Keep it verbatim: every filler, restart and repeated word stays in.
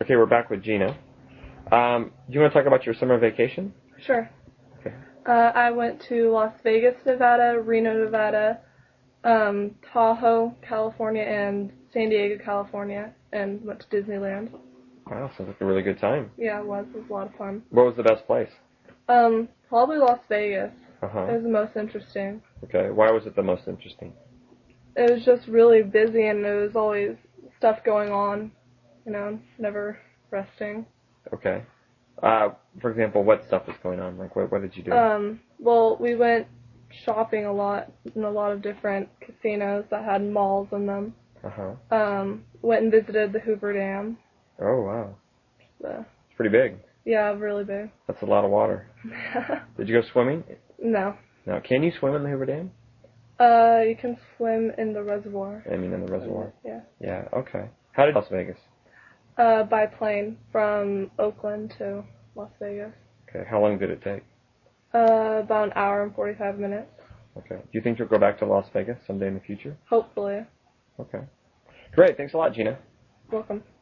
Okay, we're back with Gina. Um, do you want to talk about your summer vacation? Sure. Okay. Uh, I went to Las Vegas, Nevada, Reno, Nevada, um, Tahoe, California, and San Diego, California, and went to Disneyland. Wow, sounds like a really good time. Yeah, it was. It was a lot of fun. What was the best place? Um, probably Las Vegas. Uh-huh. It was the most interesting. Okay, why was it the most interesting? It was just really busy, and there was always stuff going on, you know, never resting. Okay. Uh, for example, what stuff was going on? Like, what, what did you do? Um, well, we went shopping a lot in a lot of different casinos that had malls in them. Uh-huh. Um, went and visited the Hoover Dam. Oh, wow. So, It's pretty big. yeah, really big. That's a lot of water. Did you go swimming? No. No. Can you swim in the Hoover Dam? Uh, you can swim in the reservoir. I mean, in the reservoir. Yeah. Yeah, okay. How did Las Vegas? Uh, by plane from Oakland to Las Vegas. Okay, how long did it take? Uh, about an hour and forty-five minutes. Okay. Do you think you'll go back to Las Vegas someday in the future? Hopefully. Okay. Great. Thanks a lot, Gina. Welcome.